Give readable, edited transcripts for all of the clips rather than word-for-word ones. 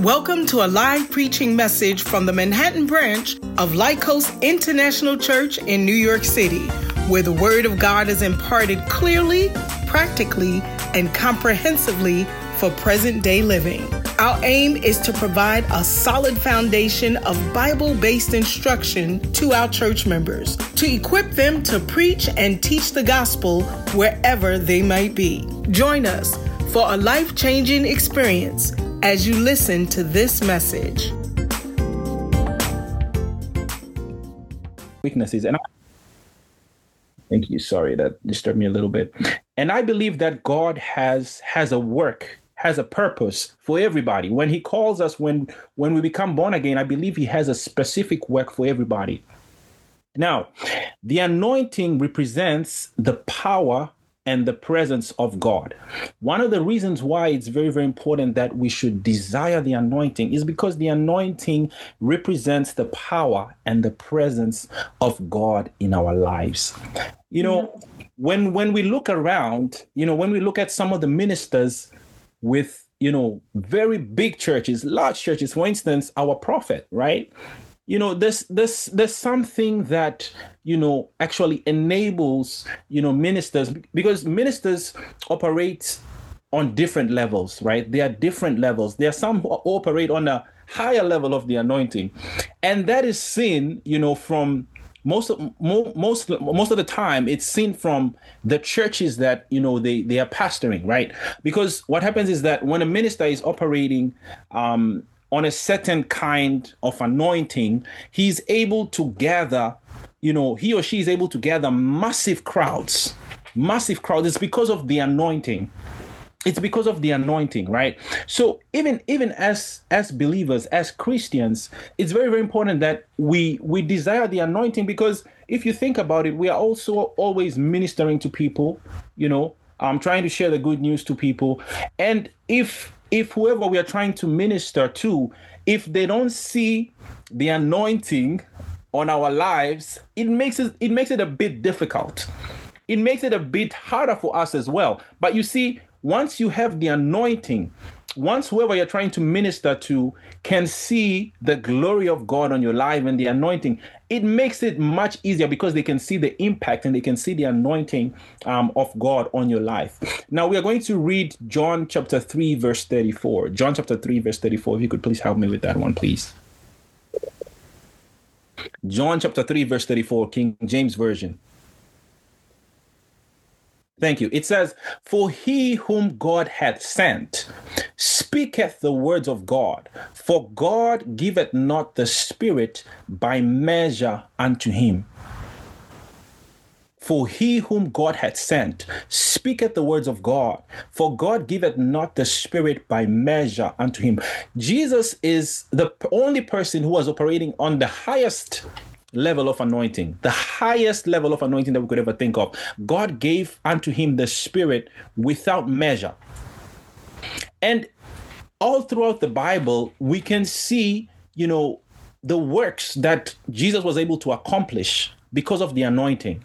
Welcome to a live preaching message from the Manhattan branch of Light Coast International Church in New York City, where the Word of God is imparted clearly, practically, and comprehensively for present-day living. Our aim is to provide a solid foundation of Bible-based instruction to our church members, to equip them to preach and teach the gospel wherever they might be. Join us for a life-changing experience as you listen to this message. Weaknesses. And thank you. Sorry, that disturbed me a little bit. And I believe that God has a work, has a purpose for everybody. When he calls us, when we become born again, I believe he has a specific work for everybody. Now, the anointing represents the power and the presence of God. One of the reasons why it's very, very important that we should desire the anointing is because the anointing represents the power and the presence of God in our lives. You know, when we look around, when we look at some of the ministers with, very big churches, large churches, for instance, our prophet, right? There's something that, actually enables, ministers, because ministers operate on different levels, right? There are different levels. There are some who operate on a higher level of the anointing. And that is seen, from most of the time, it's seen from the churches that, they are pastoring, right? Because what happens is that when a minister is operating, on a certain kind of anointing, he's able to gather, he or she is able to gather massive crowds. It's because of the anointing. It's because of the anointing, right? So even as believers, as Christians, it's very, very important that we desire the anointing, because if you think about it, we are also always ministering to people, trying to share the good news to people. And if whoever we are trying to minister to, if they don't see the anointing on our lives, it makes it a bit difficult. It makes it a bit harder for us as well. But you see, once you have the anointing, once whoever you're trying to minister to can see the glory of God on your life and the anointing, it makes it much easier because they can see the impact and they can see the anointing of God on your life. Now, we are going to read John chapter 3, verse 34. John chapter 3, verse 34. If you could please help me with that one, please. John chapter 3, verse 34, King James Version. Thank you. It says, "For he whom God hath sent speaketh the words of God, for God giveth not the Spirit by measure unto him." For he whom God hath sent speaketh the words of God, for God giveth not the Spirit by measure unto him. Jesus is the only person who was operating on the highest level of anointing, the highest level of anointing that we could ever think of. God gave unto him the Spirit without measure. And all throughout the Bible, we can see, the works that Jesus was able to accomplish because of the anointing.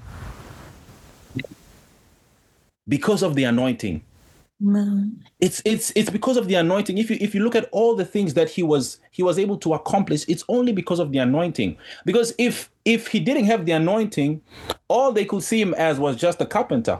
Because of the anointing. It's because of the anointing. If you look at all the things that he was able to accomplish, it's only because of the anointing. Because if he didn't have the anointing, all they could see him as was just a carpenter.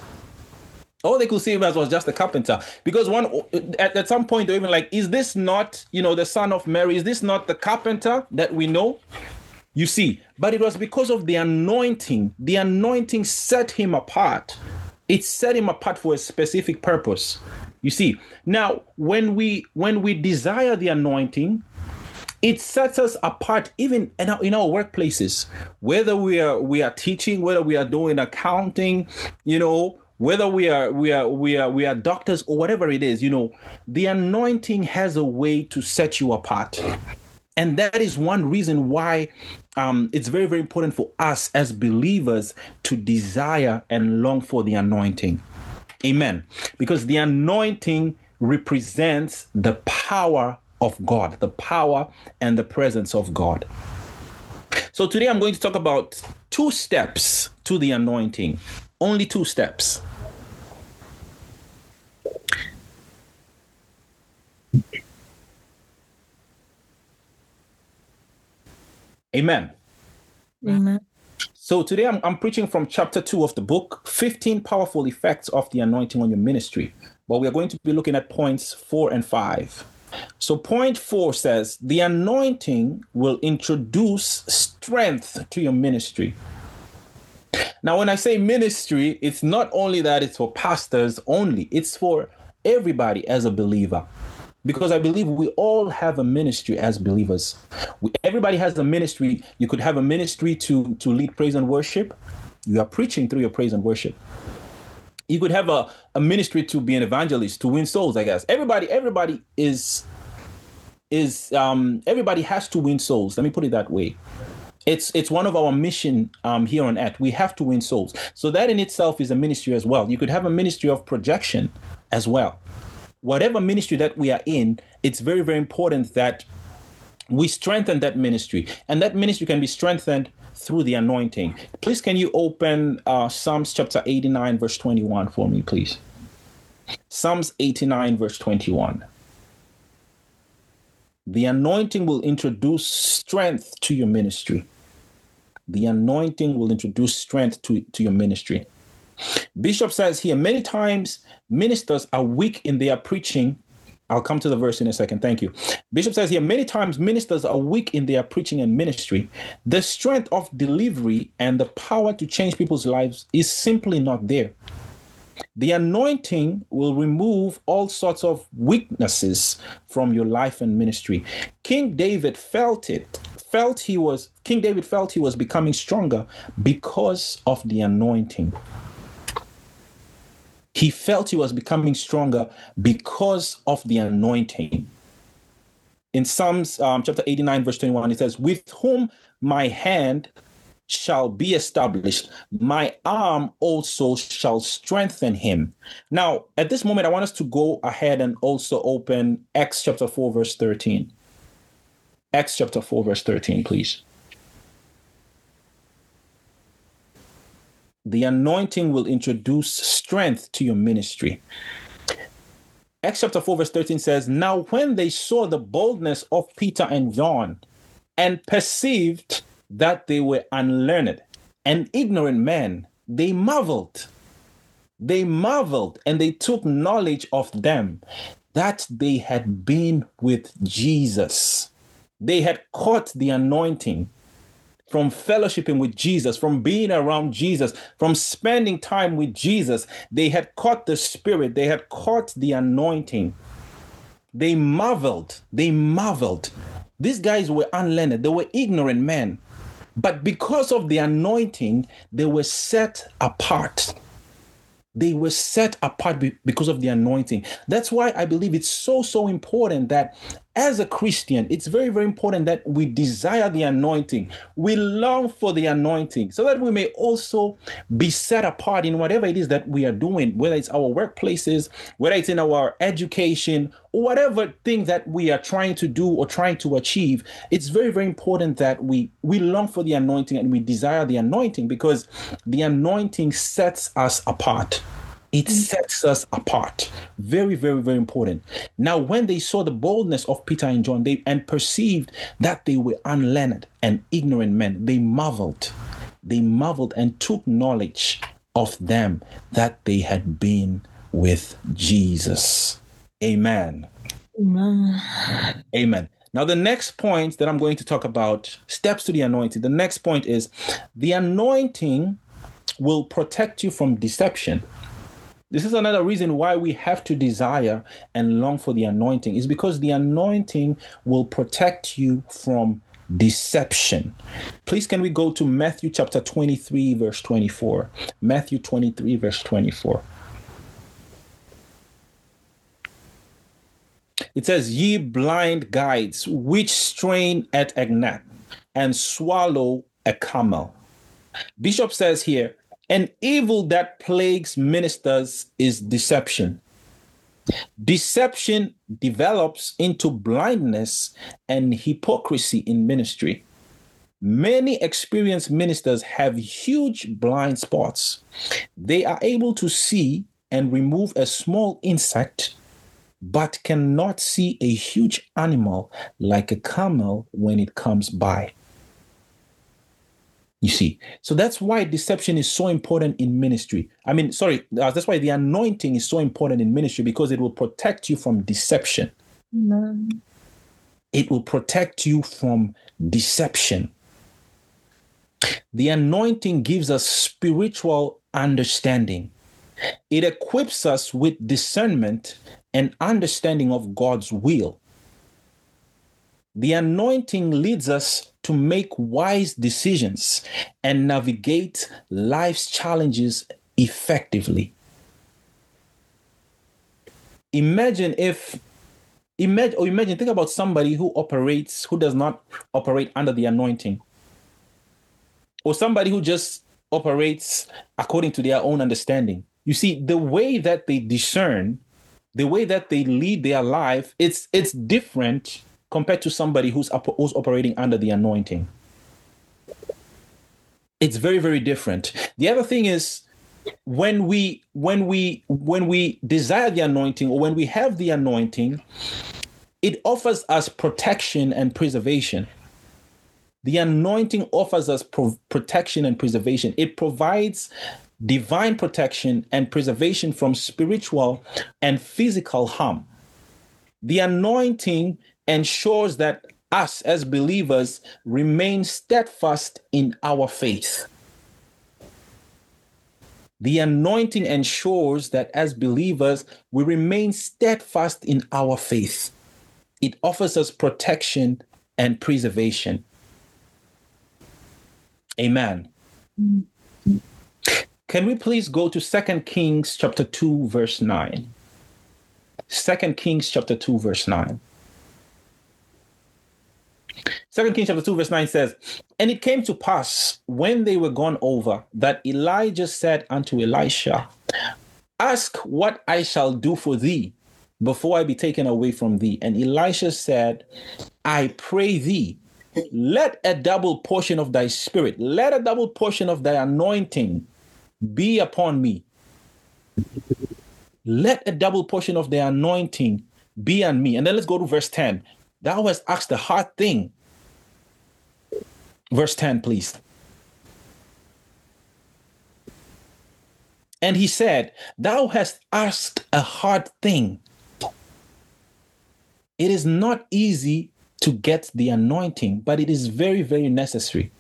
Because at some point they're even like, is this not, the son of Mary? Is this not the carpenter that we know? You see, but it was because of the anointing. The anointing set him apart. It set him apart for a specific purpose. You see, now when we desire the anointing, it sets us apart even in our workplaces, whether we are teaching, whether we are doing accounting, whether we are doctors or whatever it is, the anointing has a way to set you apart. And that is one reason why it's very, very important for us as believers to desire and long for the anointing. Amen. Because the anointing represents the power of God, the power and the presence of God. So today I'm going to talk about 2 steps to the anointing. Only 2 steps. Amen. Amen. So today I'm preaching from chapter 2 of the book, 15 Powerful Effects of the Anointing on Your Ministry. But we are going to be looking at points 4 and 5. So point 4 says, the anointing will introduce strength to your ministry. Now, when I say ministry, it's not only that it's for pastors only, it's for everybody as a believer. Because I believe we all have a ministry as believers. Everybody has a ministry. You could have a ministry to lead praise and worship. You are preaching through your praise and worship. You could have a ministry to be an evangelist, to win souls, I guess. Everybody is everybody has to win souls. Let me put it that way. It's one of our mission here on earth. We have to win souls. So that in itself is a ministry as well. You could have a ministry of projection as well. Whatever ministry that we are in, it's very, very important that we strengthen that ministry. And that ministry can be strengthened through the anointing. Please, can you open Psalms chapter 89, verse 21 for me, please? Psalms 89, verse 21. The anointing will introduce strength to your ministry. The anointing will introduce strength to your ministry. Bishop says here, many times ministers are weak in their preaching. I'll come to the verse in a second. Thank you. Bishop says here, many times ministers are weak in their preaching and ministry. The strength of delivery and the power to change people's lives is simply not there. The anointing will remove all sorts of weaknesses from your life and ministry. King David felt it. King David felt he was becoming stronger because of the anointing. He felt he was becoming stronger because of the anointing. In Psalms chapter 89, verse 21, it says, with whom my hand shall be established, my arm also shall strengthen him. Now, at this moment, I want us to go ahead and also open Acts chapter 4, verse 13. Acts chapter 4, verse 13, please. The anointing will introduce strength to your ministry. Acts chapter 4, verse 13 says, now when they saw the boldness of Peter and John and perceived that they were unlearned and ignorant men, they marveled. They marveled and they took knowledge of them that they had been with Jesus. They had caught the anointing from fellowshipping with Jesus, from being around Jesus, from spending time with Jesus. They had caught the Spirit. They had caught the anointing. They marveled. They marveled. These guys were unlearned. They were ignorant men. But because of the anointing, they were set apart. They were set apart because of the anointing. That's why I believe it's so important that as a Christian, it's very, very important that we desire the anointing. We long for the anointing so that we may also be set apart in whatever it is that we are doing, whether it's our workplaces, whether it's in our education, or whatever thing that we are trying to do or trying to achieve. It's very, very important that we long for the anointing and we desire the anointing, because the anointing sets us apart. It sets us apart. Very, very, very important. Now, when they saw the boldness of Peter and John, and perceived that they were unlearned and ignorant men, they marveled. They marveled and took knowledge of them that they had been with Jesus. Amen. Amen. Amen. Now, the next point that I'm going to talk about, steps to the anointing. The next point is the anointing will protect you from deception. This is another reason why we have to desire and long for the anointing, is because the anointing will protect you from deception. Please, can we go to Matthew chapter 23, verse 24? Matthew 23, verse 24. It says, ye blind guides, which strain at a gnat and swallow a camel. Bishop says here, an evil that plagues ministers is deception. Deception develops into blindness and hypocrisy in ministry. Many experienced ministers have huge blind spots. They are able to see and remove a small insect, but cannot see a huge animal like a camel when it comes by. You see, so that's why deception is so important in ministry. That's why the anointing is so important in ministry, because it will protect you from deception. Amen. It will protect you from deception. The anointing gives us spiritual understanding. It equips us with discernment and understanding of God's will. The anointing leads us to make wise decisions and navigate life's challenges effectively. Imagine, think about somebody who does not operate under the anointing, or somebody who just operates according to their own understanding. You see, the way that they discern, the way that they lead their life, it's different compared to somebody who's operating under the anointing. It's very, very different. The other thing is, when we desire the anointing, or when we have the anointing, it offers us protection and preservation. The anointing offers us protection and preservation. It provides divine protection and preservation from spiritual and physical harm. The anointing ensures that us as believers remain steadfast in our faith. The anointing ensures that as believers, we remain steadfast in our faith. It offers us protection and preservation. Amen. Mm-hmm. Can we please go to 2 Kings chapter 2, verse 9? 2 Kings chapter 2, verse 9. 2 Kings chapter 2, verse 9 says, "And it came to pass, when they were gone over, that Elijah said unto Elisha, Ask what I shall do for thee before I be taken away from thee. And Elisha said, I pray thee, let a double portion of thy spirit, let a double portion of thy anointing be upon me. Let a double portion of the anointing be on me." And then let's go to verse 10. Thou hast asked a hard thing. Verse 10, please. "And he said, Thou hast asked a hard thing. It is not easy to get the anointing, but it is very, very necessary."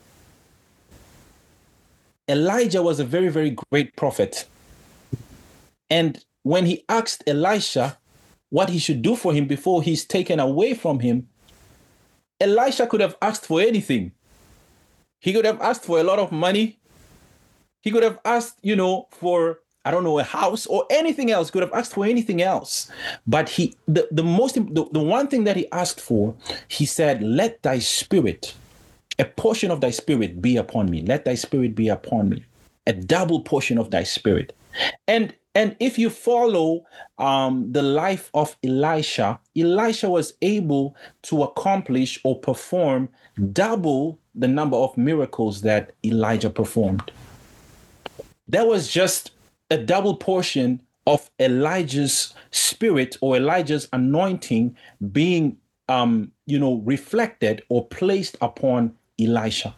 Elijah was a very, very great prophet. And when he asked Elisha what he should do for him before he's taken away from him, Elisha could have asked for anything. He could have asked for a lot of money. He could have asked, for, a house or anything else. Could have asked for anything else. But the one thing that he asked for, he said, let thy spirit, a portion of thy spirit be upon me. Let thy spirit be upon me. A double portion of thy spirit. And if you follow the life of Elisha was able to accomplish or perform double the number of miracles that Elijah performed. That was just a double portion of Elijah's spirit or Elijah's anointing being, reflected or placed upon Elisha.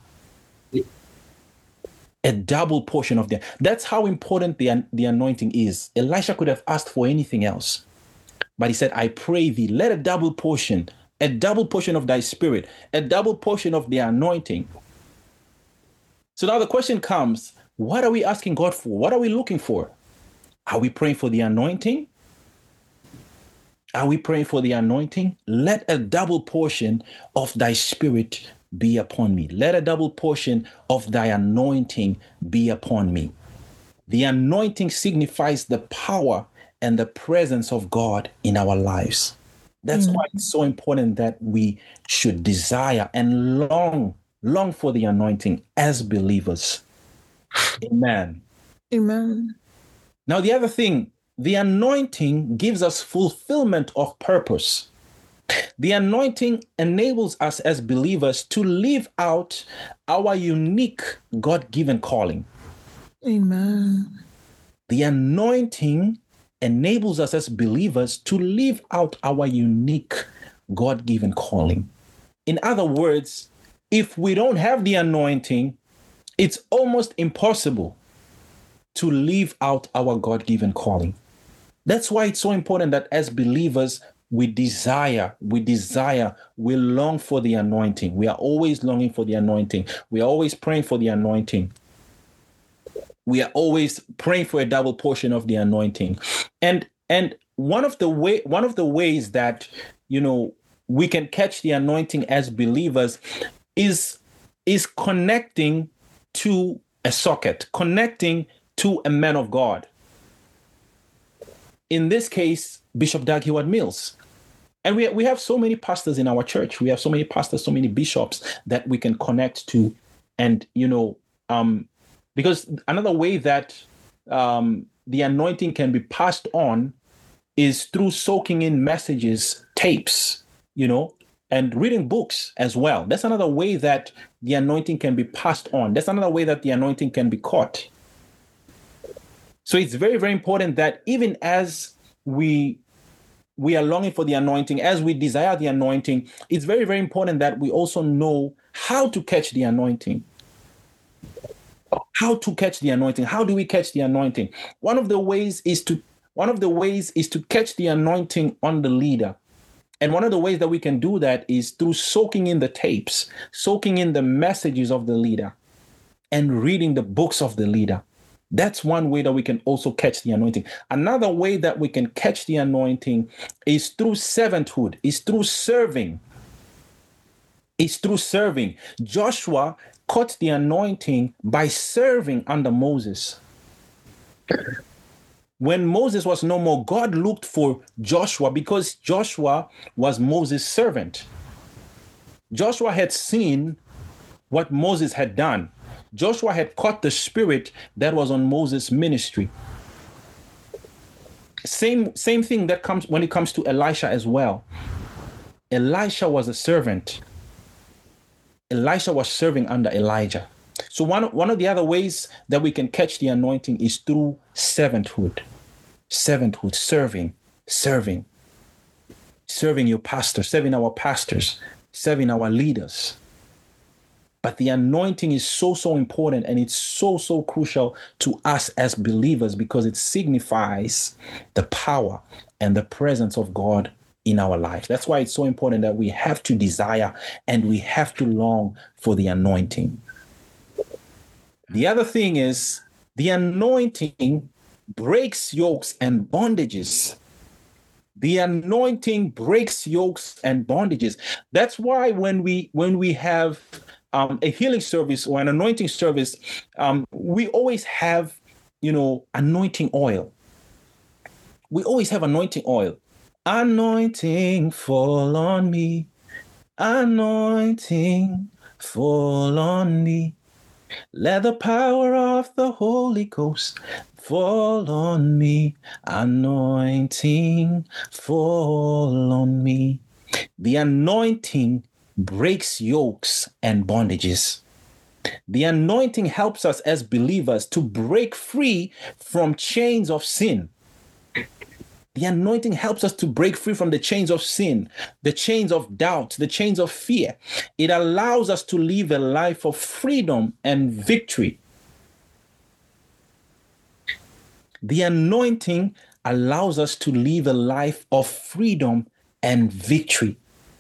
A double portion of them. That's how important the anointing is. Elisha could have asked for anything else, but he said, I pray thee, let a double portion of thy spirit, a double portion of the anointing. So now the question comes, what are we asking God for? What are we looking for? Are we praying for the anointing? Are we praying for the anointing? Let a double portion of thy spirit be upon me. Let a double portion of thy anointing be upon me. The anointing signifies the power and the presence of God in our lives. That's why it's so important that we should desire and long for the anointing as believers. Amen. Amen. Now, the other thing, the anointing gives us fulfillment of purpose. The anointing enables us as believers to live out our unique God-given calling. Amen. The anointing enables us as believers to live out our unique God-given calling. In other words, if we don't have the anointing, it's almost impossible to live out our God-given calling. That's why it's so important that as believers, we long for the anointing. We are always longing for the anointing. We are always praying for the anointing. We are always praying for a double portion of the anointing. And one of the ways that, we can catch the anointing as believers is connecting to a socket, connecting to a man of God. In this case, Bishop Dag Heward-Mills. And we have so many pastors in our church. We have so many pastors, so many bishops that we can connect to. And, because another way that the anointing can be passed on is through soaking in messages, tapes, and reading books as well. That's another way that the anointing can be passed on. That's another way that the anointing can be caught. So it's very, very important that even as we are longing for the anointing, as we desire the anointing, it's very, very important that we also know how to catch the anointing. How to catch the anointing? How do we catch the anointing? One of the ways is to catch the anointing on the leader. And one of the ways that we can do that is through soaking in the tapes, soaking in the messages of the leader, and reading the books of the leader. That's one way that we can also catch the anointing. Another way that we can catch the anointing is through servanthood, is through serving. Joshua caught the anointing by serving under Moses. When Moses was no more, God looked for Joshua because Joshua was Moses' servant. Joshua had seen what Moses had done. Joshua had caught the spirit that was on Moses' ministry. Same thing that comes when it comes to Elisha as well. Elisha was a servant. Elisha was serving under Elijah. So one of the other ways that we can catch the anointing is through servanthood. Servanthood, serving your pastor, serving our pastors, serving our leaders. But the anointing is so, so important, and it's so, so crucial to us as believers because it signifies the power and the presence of God in our life. That's why it's so important that we have to desire and we have to long for the anointing. The other thing is the anointing breaks yokes and bondages. The anointing breaks yokes and bondages. That's why when we have a healing service or an anointing service, we always have, anointing oil. We always have anointing oil. Anointing fall on me. Anointing fall on me. Let the power of the Holy Ghost fall on me. Anointing fall on me. The anointing breaks yokes and bondages. The anointing helps us as believers to break free from chains of sin. The anointing helps us to break free from the chains of sin, the chains of doubt, the chains of fear. It allows us to live a life of freedom and victory. The anointing allows us to live a life of freedom and victory.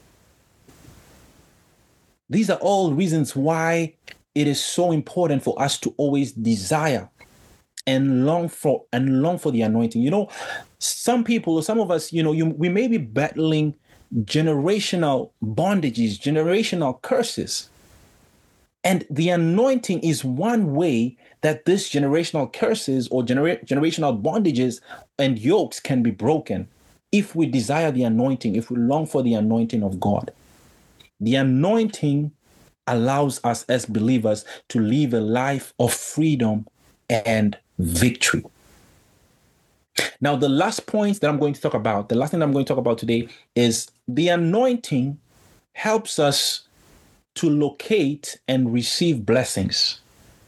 These are all reasons why it is so important for us to always desire and long for the anointing. Some people, some of us, we may be battling generational bondages, generational curses. And the anointing is one way that this generational curses or generational bondages and yokes can be broken if we desire the anointing, if we long for the anointing of God. The anointing allows us as believers to live a life of freedom and victory. Now, the last point that I'm going to talk about, the last thing I'm going to talk about today is the anointing helps us to locate and receive blessings.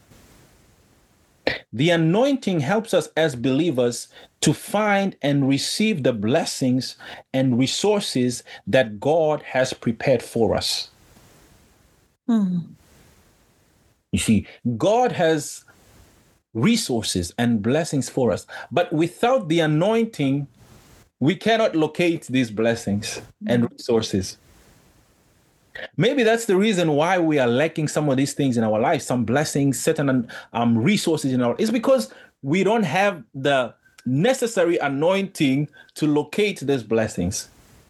The anointing helps us as believers to find and receive the blessings and resources that God has prepared for us. You see, God has resources and blessings for us, but without the anointing, we cannot locate these blessings and resources. Maybe that's the reason why we are lacking some of these things in our life, some blessings, certain resources in our. It's because we don't have the necessary anointing to locate these blessings.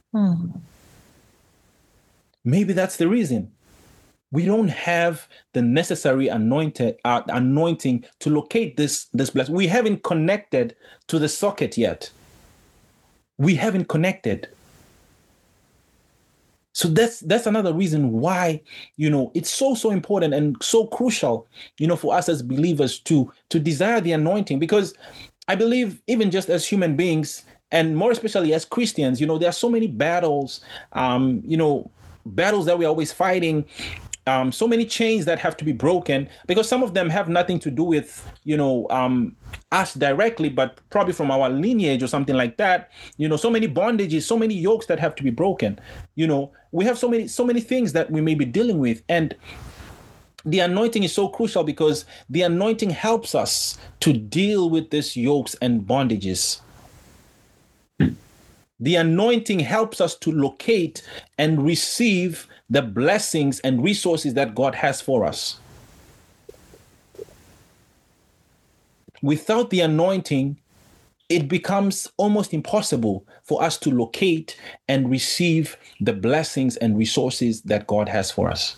Maybe that's the reason. We don't have the necessary anointing to locate this blessing. We haven't connected to the socket yet. We haven't connected. So that's another reason why, it's so important and so crucial, for us as believers to desire the anointing, because I believe even just as human beings, and more especially as Christians, there are so many battles, battles that we're always fighting, so many chains that have to be broken, because some of them have nothing to do with, us directly, but probably from our lineage or something like that. So many bondages, so many yokes that have to be broken. We have so many things that we may be dealing with. And the anointing is so crucial because the anointing helps us to deal with these yokes and bondages. The anointing helps us to locate and receive the blessings and resources that God has for us. Without the anointing, it becomes almost impossible for us to locate and receive the blessings and resources that God has for us.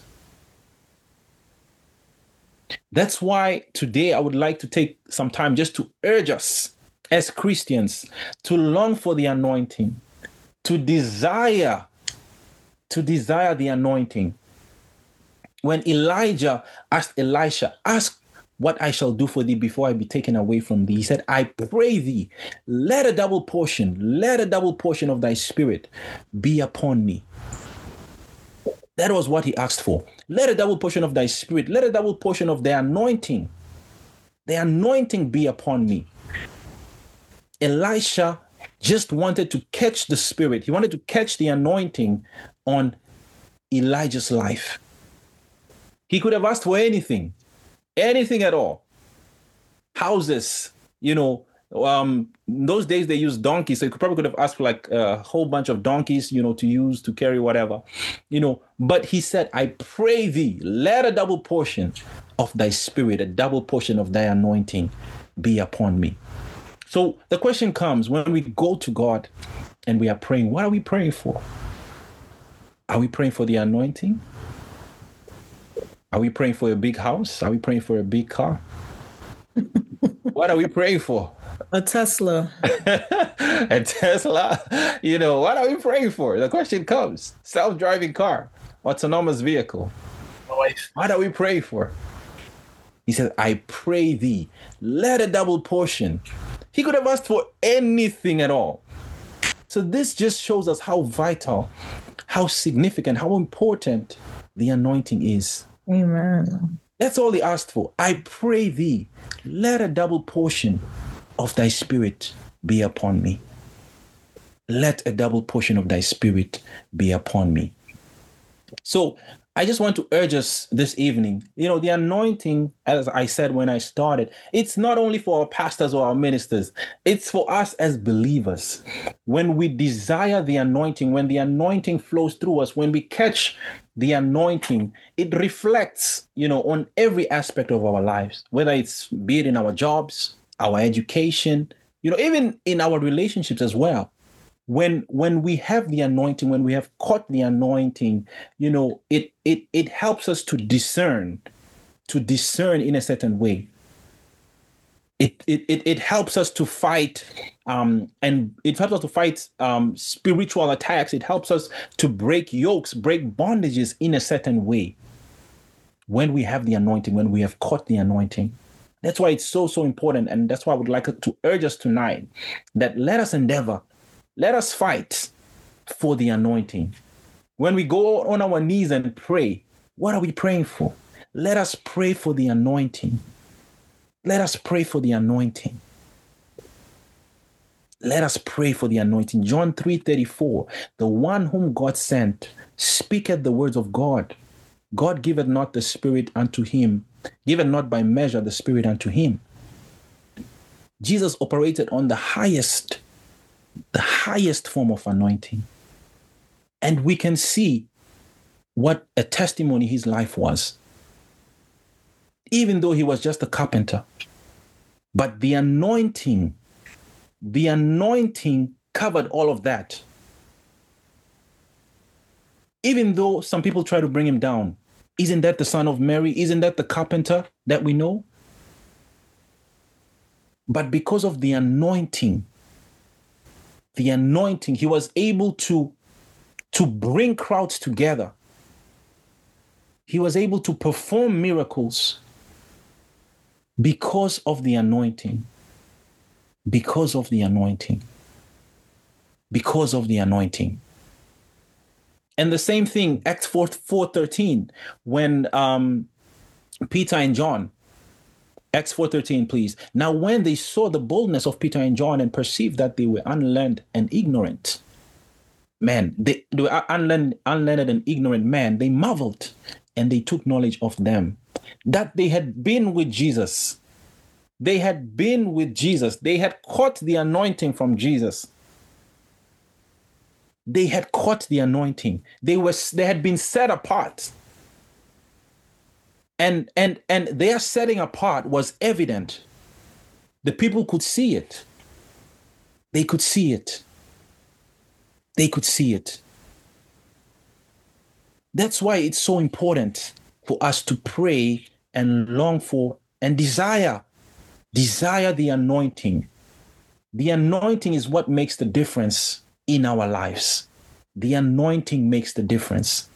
That's why today I would like to take some time just to urge us as Christians to long for the anointing, to desire the anointing. When Elijah asked Elisha, ask what I shall do for thee before I be taken away from thee. He said, I pray thee, let a double portion of thy spirit be upon me. That was what he asked for. Let a double portion of thy spirit, let a double portion of the anointing be upon me. Elisha just wanted to catch the spirit. He wanted to catch the anointing on Elijah's life. He could have asked for anything at all. Houses, in those days they used donkeys, so he probably could have asked for like a whole bunch of donkeys, to use, to carry whatever, but he said, I pray thee, let a double portion of thy spirit, a double portion of thy anointing be upon me. So the question comes, when we go to God and we are praying, what are we praying for? Are we praying for the anointing? Are we praying for a big house? Are we praying for a big car? What are we praying for? A Tesla. A Tesla? What are we praying for? The question comes. Self-driving car, autonomous vehicle. What are we praying for? He said, I pray thee, let a double portion. He could have asked for anything at all. So this just shows us how vital, how significant, how important the anointing is. Amen. That's all he asked for. I pray thee, let a double portion of thy spirit be upon me. Let a double portion of thy spirit be upon me. So I just want to urge us this evening, the anointing, as I said when I started, it's not only for our pastors or our ministers, it's for us as believers. When we desire the anointing, when the anointing flows through us, when we catch the anointing, it reflects, on every aspect of our lives, whether it's be it in our jobs, our education, even in our relationships as well. When we have the anointing, when we have caught the anointing, it helps us to discern in a certain way. It helps us to fight, and it helps us to fight spiritual attacks. It helps us to break yokes, break bondages in a certain way. When we have the anointing, when we have caught the anointing. That's why it's so important. And that's why I would like to urge us tonight that let us endeavor, let us fight for the anointing. When we go on our knees and pray, what are we praying for? Let us pray for the anointing. Let us pray for the anointing. Let us pray for the anointing. John 3:34, the one whom God sent speaketh the words of God. God giveth not the Spirit unto him given not by measure the Spirit unto him. Jesus operated on the highest form of anointing. And we can see what a testimony his life was. Even though he was just a carpenter. But the anointing covered all of that. Even though some people try to bring him down, isn't that the son of Mary? Isn't that the carpenter that we know? But because of the anointing, he was able to bring crowds together. He was able to perform miracles because of the anointing. Because of the anointing. Because of the anointing. And the same thing, Acts 4:13, when Peter and John, Acts 4:13, please. Now, when they saw the boldness of Peter and John and perceived that they were unlearned and ignorant, they were unlearned and ignorant men, they marveled and they took knowledge of them, that they had been with Jesus. They had been with Jesus. They had caught the anointing from Jesus. They had caught the anointing. They had been set apart. And their setting apart was evident. The people could see it. They could see it. They could see it. That's why it's so important for us to pray and long for and desire the anointing. The anointing is what makes the difference in our lives. The anointing makes the difference.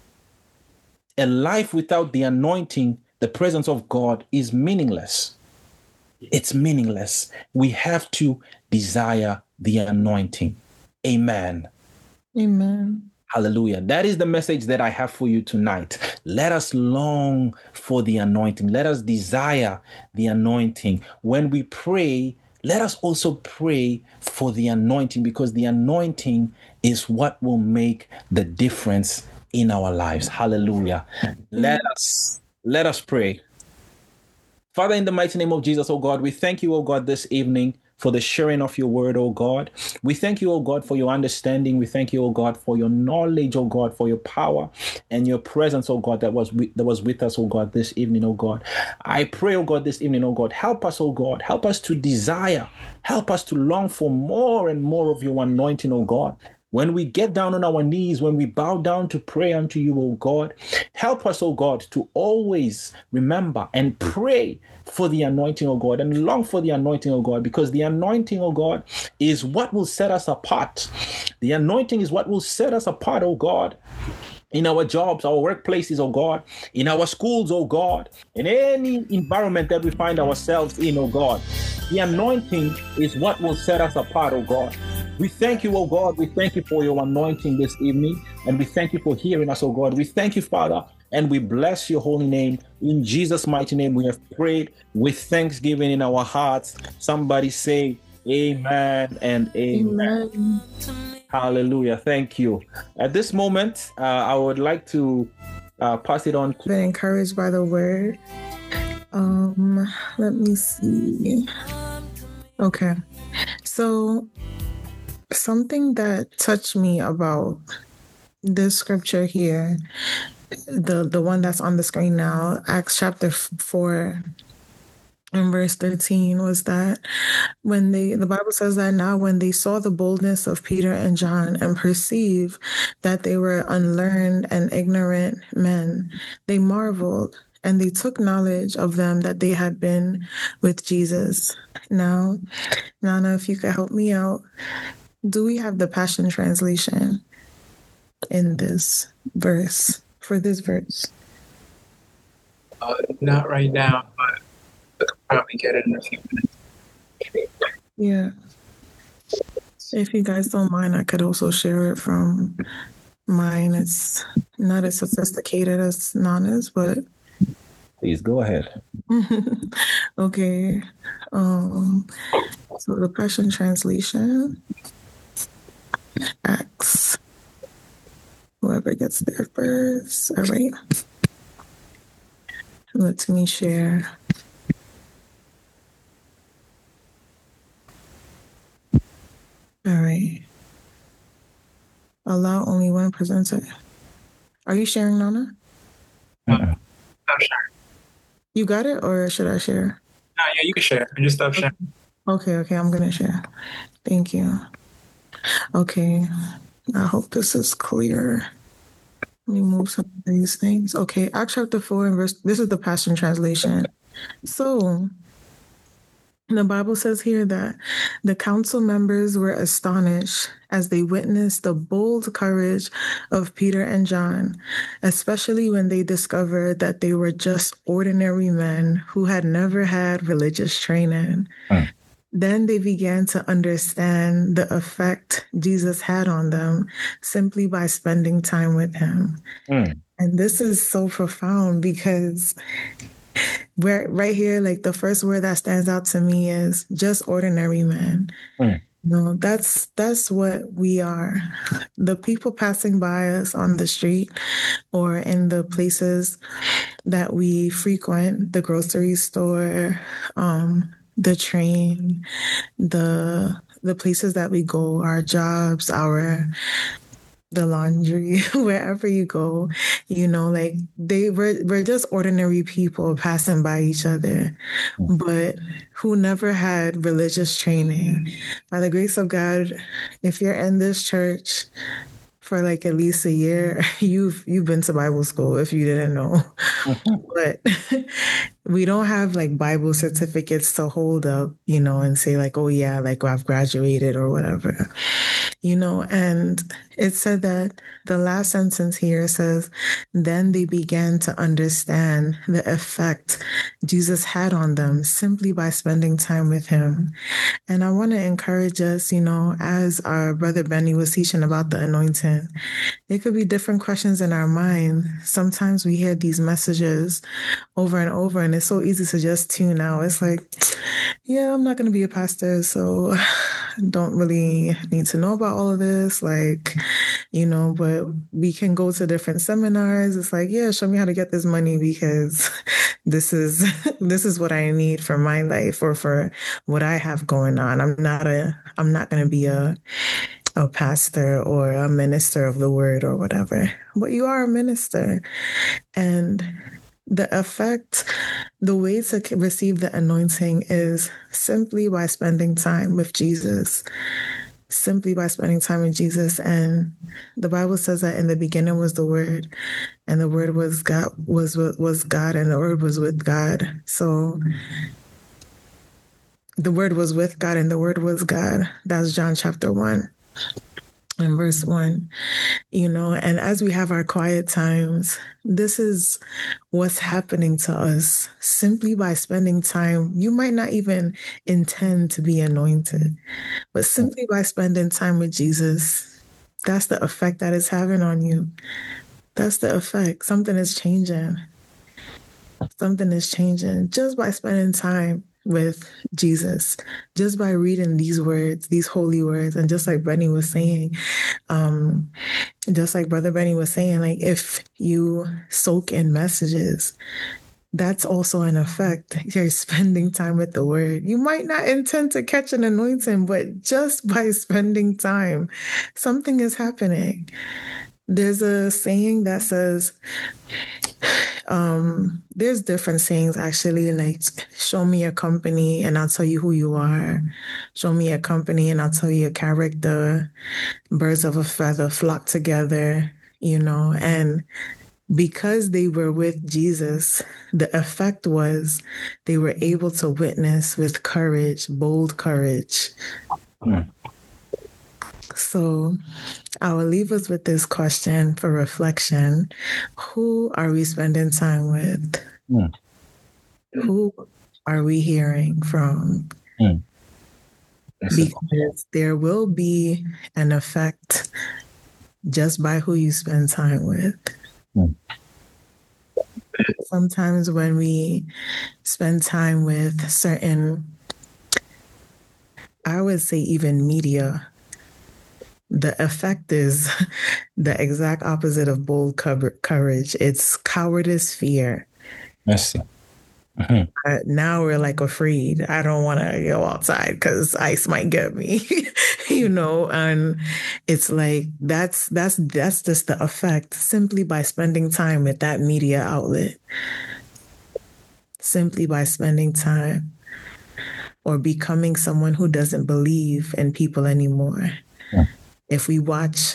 A life without the anointing, the presence of God, is meaningless. It's meaningless. We have to desire the anointing. Amen. Amen. Hallelujah. That is the message that I have for you tonight. Let us long for the anointing. Let us desire the anointing. When we pray, let us also pray for the anointing, because the anointing is what will make the difference in our lives. Hallelujah. Let us pray. Father, in the mighty name of Jesus, oh God, we thank you, oh God, this evening for the sharing of your word, oh God. We thank you, oh God, for your understanding. We thank you, oh God, for your knowledge, oh God, for your power and your presence, oh God, that was with us, oh God, this evening, oh God. I pray, oh God, this evening, oh God, help us, oh God, help us to desire, help us to long for more and more of your anointing, oh God. When we get down on our knees, when we bow down to pray unto you, oh God, help us, oh God, to always remember and pray for the anointing, oh God, and long for the anointing, oh God, because the anointing, oh God, is what will set us apart. The anointing is what will set us apart, oh God, in our jobs, our workplaces, oh God, in our schools, oh God, in any environment that we find ourselves in, oh God. The anointing is what will set us apart, oh God. We thank you, oh God. We thank you for your anointing this evening, and we thank you for hearing us, oh God. We thank you, Father, and we bless your holy name. In Jesus' mighty name, we have prayed with thanksgiving in our hearts. Somebody say amen and amen. Amen. Hallelujah. Thank you. At this moment, I would like to pass it on. Been encouraged by the word. Let me see. Okay. So something that touched me about this scripture here, the one that's on the screen now, Acts chapter 4 and verse 13, was that when the Bible says that now when they saw the boldness of Peter and John and perceived that they were unlearned and ignorant men, they marveled and they took knowledge of them that they had been with Jesus. Now, Nana, if you could help me out, do we have the Passion Translation in this verse, for this verse? Not right now, but I could probably get it in a few minutes. Yeah. If you guys don't mind, I could also share it from mine. It's not as sophisticated as Nana's, but... Please go ahead. Okay. So the Passion Translation, Acts. Whoever gets there first. All right. Let me share. All right. Allow only one presenter. Are you sharing, Nana? Uh-uh. Stop sharing. You got it, or should I share? No, yeah, you can share. And just stop sharing. Okay, I'm gonna share. Thank you. Okay, I hope this is clear. Let me move some of these things. Okay, Acts chapter 4 and verse. This is the Passion Translation. So the Bible says here that the council members were astonished as they witnessed the bold courage of Peter and John, especially when they discovered that they were just ordinary men who had never had religious training. Then they began to understand the effect Jesus had on them simply by spending time with him. And this is so profound because we're right here, like the first word that stands out to me is just ordinary men. No, that's what we are. The people passing by us on the street or in the places that we frequent, the grocery store, the train, the places that we go, our jobs, the laundry, wherever you go, like we're just ordinary people passing by each other, but who never had religious training. By the grace of God, if you're in this church for like at least a year, you've been to Bible school if you didn't know. But we don't have like Bible certificates to hold up, and say like, oh yeah, like I've graduated or whatever. And it said that the last sentence here says, then they began to understand the effect Jesus had on them simply by spending time with him. And I want to encourage us, as our brother Benny was teaching about the anointing, there could be different questions in our mind. Sometimes we hear these messages over and over, and it's so easy to just tune out. It's like, yeah, I'm not going to be a pastor, so I don't really need to know about all of this. Like, but we can go to different seminars. It's like, yeah, show me how to get this money because this is what I need for my life or for what I have going on. I'm not going to be a pastor or a minister of the word or whatever, but you are a minister. And the effect, the way to receive the anointing is simply by spending time with Jesus. Simply by spending time with Jesus. And the Bible says that in the beginning was the Word, and the Word was God, was God, and the Word was with God. So the Word was with God, and the Word was God. That's John chapter 1. In verse 1, and as we have our quiet times, this is what's happening to us simply by spending time. You might not even intend to be anointed, but simply by spending time with Jesus, that's the effect that it's having on you. That's the effect. Something is changing. Something is changing just by spending time with Jesus, just by reading these words, these holy words. And just like Benny was saying, just like Brother Benny was saying, like if you soak in messages, that's also an effect. You're spending time with the word. You might not intend to catch an anointing, but just by spending time, something is happening. There's a saying that says, there's different sayings actually, like show me a company and I'll tell you who you are. Show me a company and I'll tell you a character. Birds of a feather flock together, and because they were with Jesus, the effect was they were able to witness with courage, bold courage. So I will leave us with this question for reflection. Who are we spending time with? Who are we hearing from? Because there will be an effect just by who you spend time with. Sometimes when we spend time with certain, I would say even media, the effect is the exact opposite of bold courage. It's cowardice, fear. Merci. Mhm. Now we're like afraid. I don't want to go outside because ice might get me, and it's like that's just the effect simply by spending time with that media outlet, simply by spending time or becoming someone who doesn't believe in people anymore. Yeah. If we watch,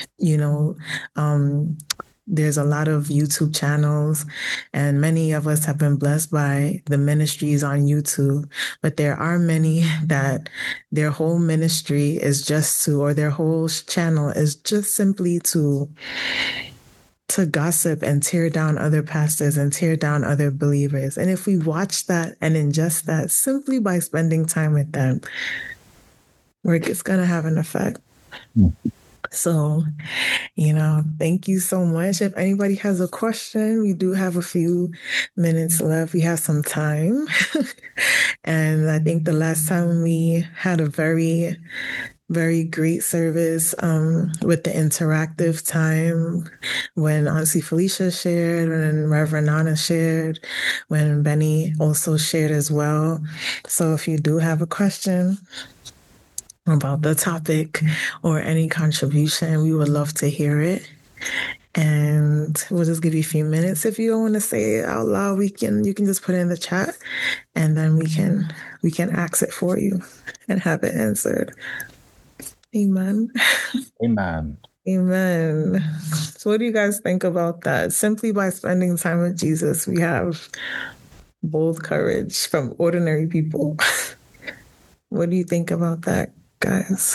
there's a lot of YouTube channels, and many of us have been blessed by the ministries on YouTube. But there are many that their whole ministry is just to, or their whole channel is just simply to gossip and tear down other pastors and tear down other believers. And if we watch that and ingest that simply by spending time with them, it's going to have an effect. Mm. So, thank you so much. If anybody has a question, we do have a few minutes left. We have some time. And I think the last time we had a very, very great service with the interactive time when Auntie Felicia shared, when Reverend Nana shared, when Benny also shared as well. So if you do have a question about the topic or any contribution, we would love to hear it. And we'll just give you a few minutes. If you don't want to say it out loud, you can just put it in the chat, and then we can ask it for you and have it answered. Amen. Amen. Amen. So what do you guys think about that? Simply by spending time with Jesus, we have bold courage from ordinary people. What do you think about that, guys?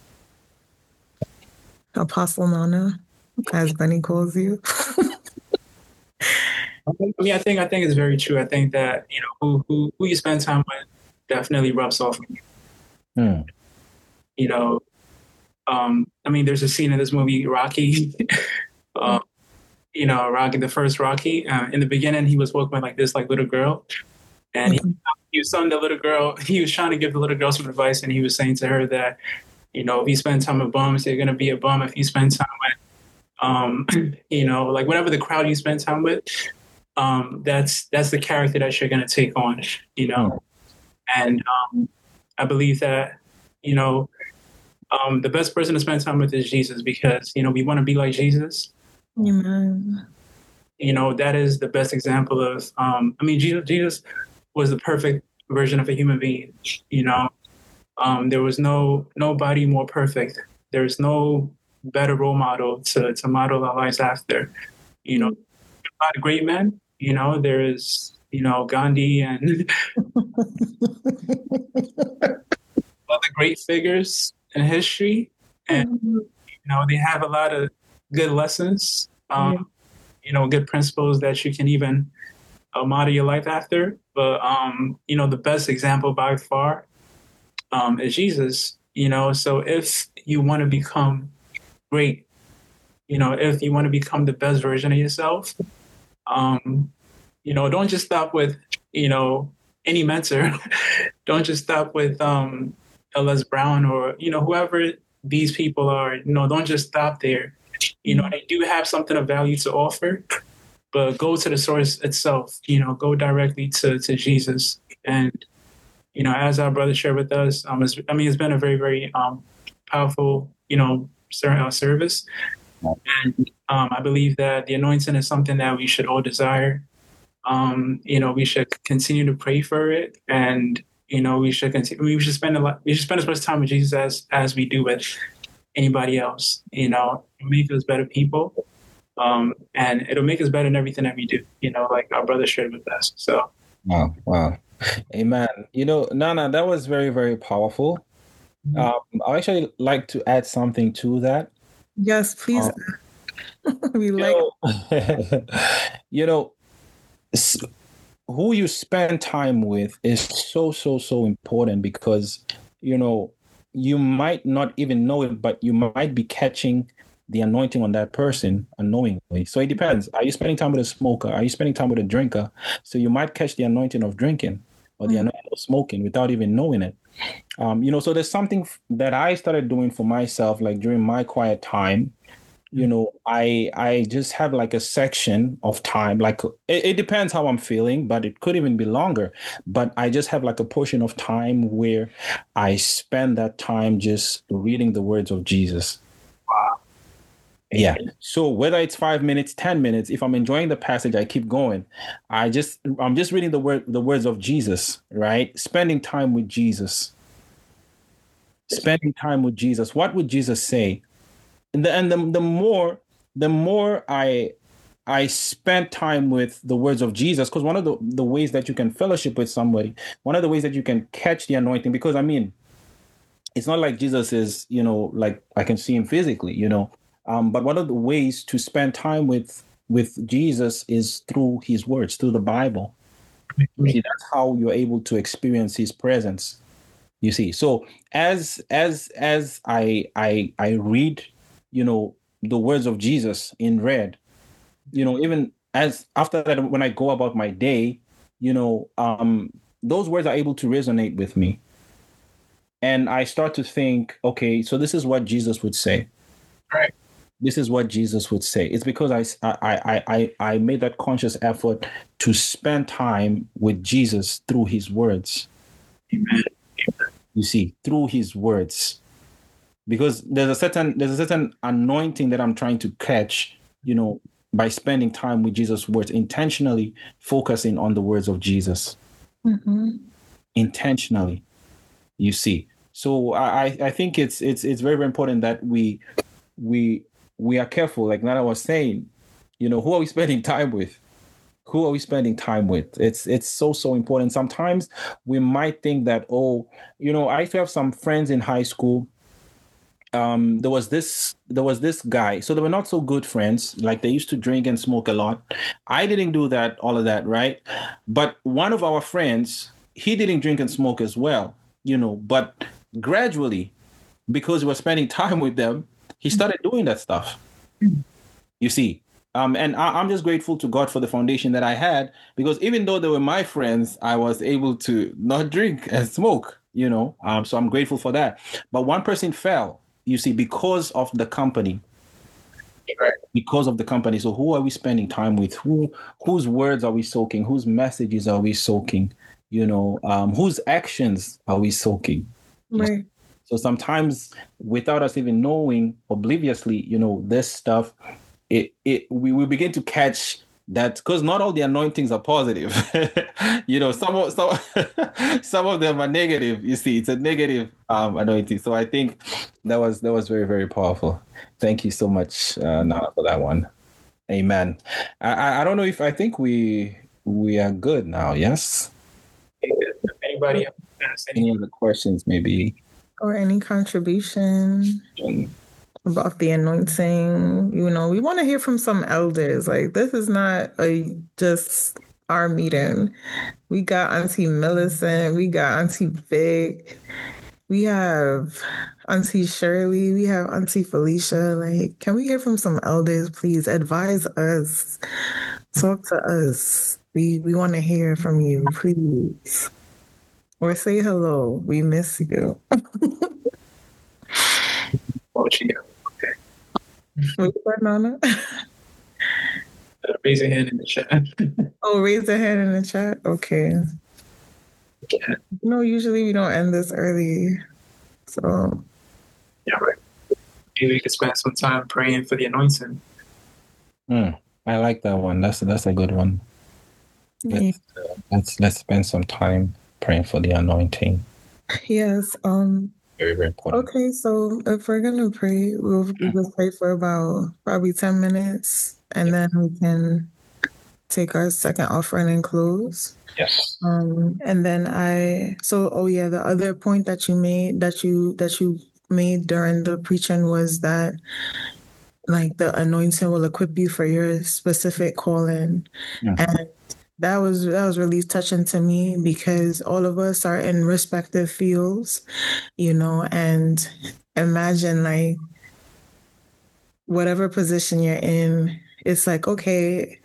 Apostle Nana, as Benny calls you. I think it's very true. I think that who you spend time with definitely rubs off on you. There's a scene in this movie, Rocky. Rocky, the first Rocky. In the beginning, he was walking with this little girl, and he was telling the little girl. He was trying to give the little girl some advice, and he was saying to her that, if you spend time with bums, you're gonna be a bum. If you spend time with, whatever the crowd you spend time with, that's the character that you're gonna take on. And I believe that the best person to spend time with is Jesus, because we want to be like Jesus. Amen. That is the best example of. Jesus was the perfect version of a human being. There was nobody more perfect. There's no better role model to model our lives after. A lot of great men. There is Gandhi and other great figures in history, and they have a lot of good lessons. Good principles that you can even model your life after. But the best example by far is Jesus. So if you want to become great, if you want to become the best version of yourself, don't just stop with any mentor. Don't just stop with Les Brown or whoever these people are. Don't just stop there. They do have something of value to offer, but go to the source itself. Go directly to Jesus. And as our brother shared with us, it's been a very, very powerful service. And I believe that the anointing is something that we should all desire. We should continue to pray for it, and we should continue. We should spend as much time with Jesus as we do with anybody else. Make us better people, and it'll make us better in everything that we do. Like our brother shared with us. So, wow, amen. Nana, that was very, very powerful. I actually like to add something to that. Yes, please. We like. Who you spend time with is so important, because you might not even know it, but you might be catching the anointing on that person unknowingly. So it depends. Are you spending time with a smoker? Are you spending time with a drinker? So you might catch the anointing of drinking or the anointing of smoking without even knowing it. So there's something that I started doing for myself, like during my quiet time. I just have like a section of time, like it depends how I'm feeling, but it could even be longer. But I just have like a portion of time where I spend that time just reading the words of Jesus. Wow. Yeah. So whether it's 5 minutes, 10 minutes, if I'm enjoying the passage, I keep going. I'm just reading the words of Jesus, right? Spending time with Jesus. Spending time with Jesus. What would Jesus say? The more I spent time with the words of Jesus, because one of the ways that you can fellowship with somebody, one of the ways that you can catch the anointing, because I mean, it's not like Jesus is, like I can see him physically, but one of the ways to spend time with Jesus is through his words, through the Bible. You see, that's how you're able to experience his presence. You see, so as I read, the words of Jesus in red, even as after that, when I go about my day, those words are able to resonate with me. And I start to think, okay, so this is what Jesus would say. Right. This is what Jesus would say. It's because I made that conscious effort to spend time with Jesus through his words. Amen. You see, through his words. Because there's a certain anointing that I'm trying to catch, by spending time with Jesus' words, intentionally focusing on the words of Jesus. Mm-hmm. Intentionally. You see. So I think it's very, very important that we are careful. Like Nana was saying, who are we spending time with? Who are we spending time with? It's so important. Sometimes we might think that, I used to have some friends in high school. There was this guy. So they were not so good friends. Like they used to drink and smoke a lot. I didn't do that, all of that, right? But one of our friends, he didn't drink and smoke as well, but gradually, because we were spending time with them, he started doing that stuff. You see, and I'm just grateful to God for the foundation that I had, because even though they were my friends, I was able to not drink and smoke, so I'm grateful for that. But one person fell, you see, because of the company. Right. Because of the company. So who are we spending time with? Whose words are we soaking? Whose messages are we soaking? Whose actions are we soaking? Right. So sometimes, without us even knowing, obliviously, this stuff, we begin to catch that, because not all the anointings are positive. Some of them are negative. You see, it's a negative anointing. So I think that was very, very powerful. Thank you so much, Nana, for that one. Amen. I don't know if I think we are good now. Yes. Anybody else? Any other questions, maybe? Or any contribution about the anointing? We want to hear from some elders. Like, this is not just our meeting. We got Auntie Millicent, we got Auntie Vic, we have Auntie Shirley, we have Auntie Felicia. Like, can we hear from some elders? Please advise us. Talk to us. We want to hear from you, please. Or say hello. We miss you. Okay. What's that, Nana? Raise your hand in the chat. Oh, raise a hand in the chat? Okay. Yeah. Usually we don't end this early. So. Yeah, right. Maybe we could spend some time praying for the anointing. I like that one. That's a good one. Let's spend some time praying for the anointing. Yes. Very, very important. Okay, so if we're gonna pray, we'll pray for about probably 10 minutes, and then we can take our second offering and close. Yes. And then the other point that you made during the preaching was that, like, the anointing will equip you for your specific calling. Yeah. And that was really touching to me, because all of us are in respective fields, and imagine, like, whatever position you're in, it's like, okay,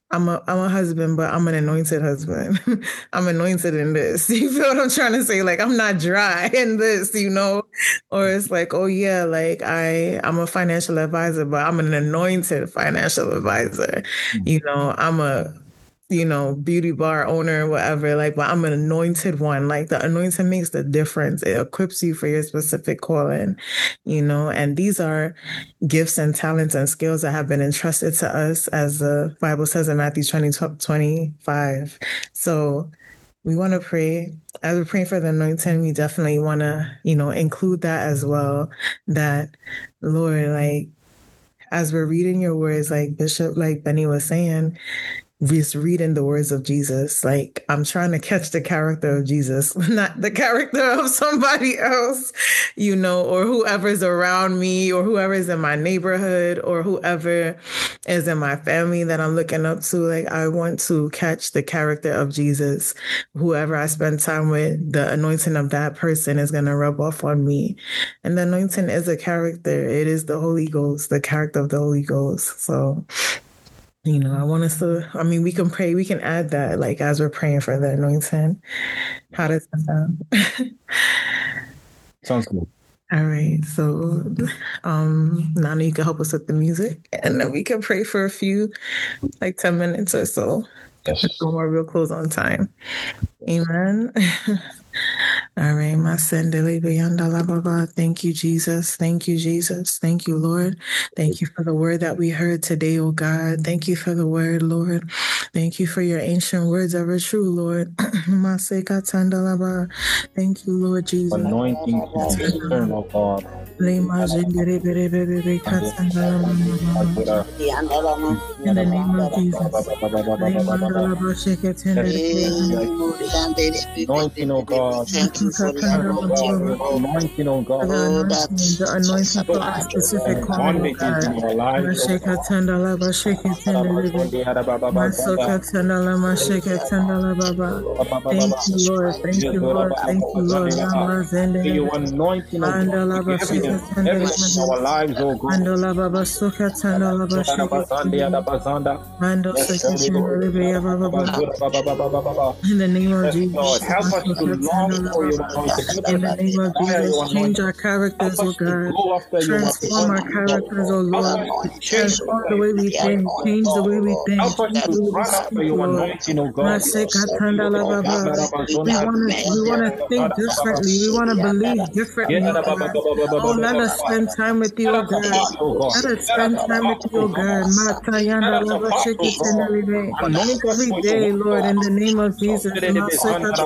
I'm a husband, but I'm an anointed husband. I'm anointed in this. You feel what I'm trying to say? Like, I'm not dry in this, or it's like, oh yeah, like I'm a financial advisor, but I'm an anointed financial advisor. I'm a beauty bar owner, whatever, like, but I'm an anointed one. Like, the anointing makes the difference. It equips you for your specific calling, and these are gifts and talents and skills that have been entrusted to us, as the Bible says in Matthew 20:25. So we want to pray. As we're praying for the anointing, we definitely want to, include that as well, that, Lord, like, as we're reading your words, like Bishop, like Benny was saying, just reading the words of Jesus. Like, I'm trying to catch the character of Jesus, not the character of somebody else, or whoever's around me, or whoever's in my neighborhood, or whoever is in my family that I'm looking up to. Like, I want to catch the character of Jesus. Whoever I spend time with, the anointing of that person is going to rub off on me. And the anointing is a character. It is the Holy Ghost, the character of the Holy Ghost. So, I want us to, we can pray, we can add that, like, as we're praying for the anointing. How does that sound? Sounds good. All right. So, Nana, you can help us with the music, and then we can pray for a few, like 10 minutes or so. Yes. So we're real close on time. Amen. All right, thank you, Jesus. Thank you, Jesus. Thank you, Lord. Thank you for the word that we heard today, oh God. Thank you for the word, Lord. Thank you for your ancient words that are true, Lord. Thank you, Lord Jesus. Anointing from eternal God. In the name of Jesus. Anointing, oh God. Thank you for the Anointing, oh God. The anointing for our specific calling, God. Thank you, Lord. Thank you, Lord. Thank you, Lord. Your anointing, everything in our lives, oh God. In the name of Jesus. Lord, help us to long for your anointing. In the name of Jesus, change our characters, oh God. Transform our characters, oh Lord. Transform the way we think. Change the way we think. Help us to run after your anointing, oh God. We want to think differently. We want to believe differently. Oh, let us spend time with you, oh God. Let us spend time with you, oh God. Every day, Lord, in the name of Jesus. In the name of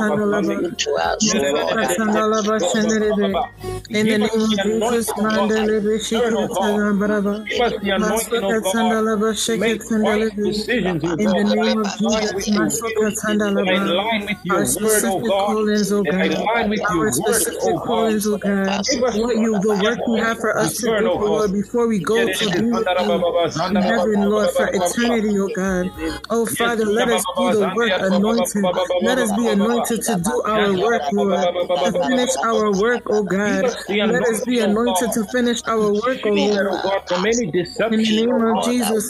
Jesus, our specific callings, oh God, the work you have for us to do, Lord, before we go to be in heaven, Lord, for eternity, oh God. Oh Father, let us do the work anointed. Let us be anointed to do our work, Lord, to finish our work, oh God. Let us be anointed to finish our work, oh Lord. In the name of Jesus,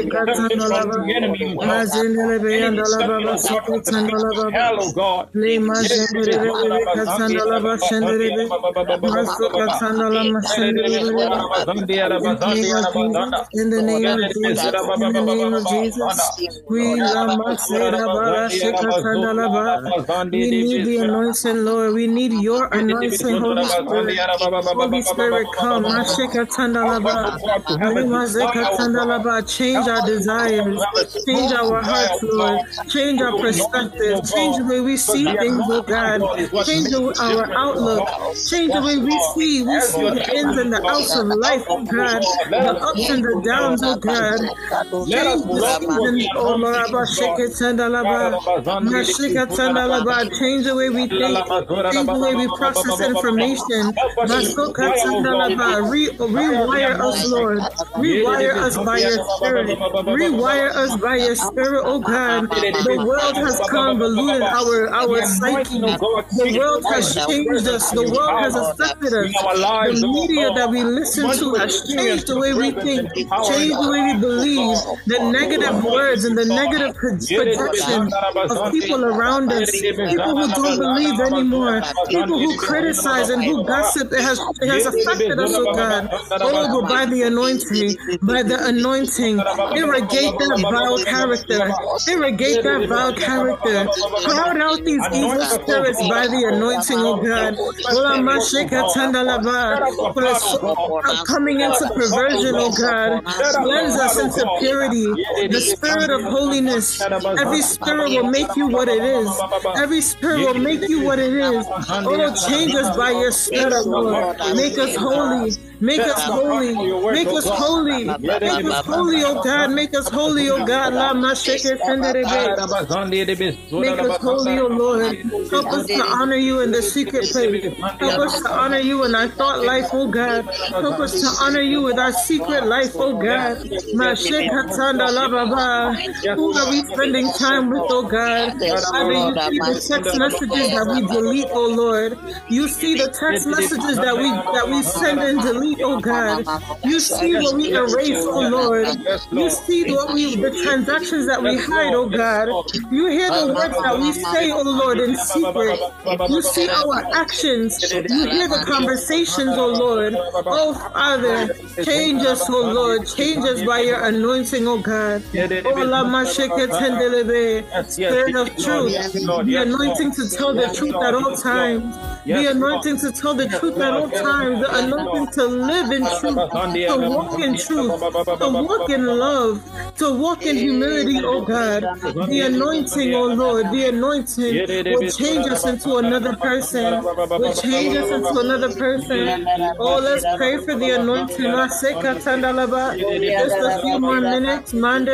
in the name of Jesus, we need the anointing, Lord. We need your anointing, Holy Spirit. Holy Spirit, come. Change our desires. Change our hearts, Lord. Change our perspective. Change the way we see things, oh God. Change our outlook. Change the way we see the ins and the outs of life, oh God. The ups and the downs, oh God. Change the seasons, oh Lord. Change the way we think. Change the way we process information. Rewire us, Lord. Rewire us by your spirit. Rewire us by your spirit, oh God. The world has convoluted our psyche. The world has changed us. The world has affected us. The media that we listen to has changed the way we think, changed the way we believe. The negative words and the negative projection of people around us, people who don't believe anymore, people who criticize and who gossip, it has affected us, oh God. Oh, but by the anointing, irrigate that vile character, crowd out these evil spirits by the anointing, oh God. Coming into perversion, oh God, cleanse us into purity, the spirit of holiness. Every spirit will make you what it is. Every spirit will make you what it is. Oh, change us by your spirit, Lord. Make us holy. Make us holy. Make us holy. Make us holy, oh God. Make us holy, oh God. Make us holy, oh Lord. Help us to honor you in the secret place. Help us to honor you in our thought life, oh God. Help us to honor you with our secret life, oh God. Who are we spending time with, oh God? Father, you see the text messages that we delete, oh Lord. You see the text messages that we send and delete, oh God. You see what we erase, oh Lord. You see the transactions that we hide, oh God. You hear the words that we say, oh Lord, in secret. You see our actions. You hear the conversations, oh Lord. Oh Father, change us, oh Lord. Change us by your anointing, oh God. Spirit of truth. The anointing to tell the truth at all times. The anointing to tell the truth at all times. The anointing to live in truth. To walk in truth. To walk in love. To walk in humility, oh God. The anointing, oh Lord. The anointing will change us into another person. Will change us into another person. Oh, let's pray for the anointing. Just a few more minutes.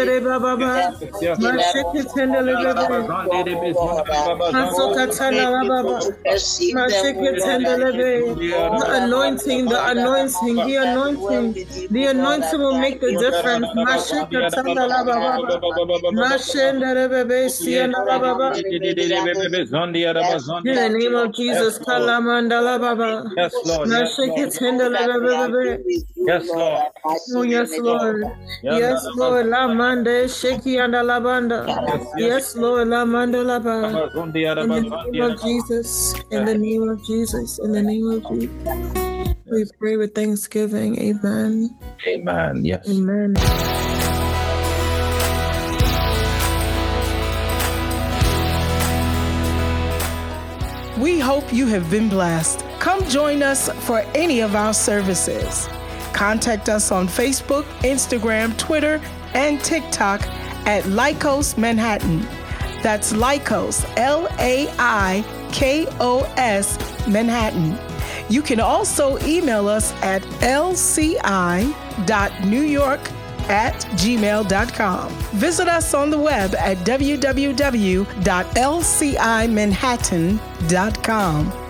The anointing will make the difference. In the name of Jesus, yes, Lord. Oh, yes, Lord. Yes, Lord. La mande sheki and la banda. Yes, Lord. La manda la ba. In the name of Jesus. In the name of Jesus. In the name of Jesus. We pray with thanksgiving. Amen. Amen. Yes. Amen. We hope you have been blessed. Come join us for any of our services. Contact us on Facebook, Instagram, Twitter, and TikTok at Lycos Manhattan. That's Lycos, L-A-I-K-O-S, Manhattan. You can also email us at lci.newyork@gmail.com. Visit us on the web at www.lcimanhattan.com.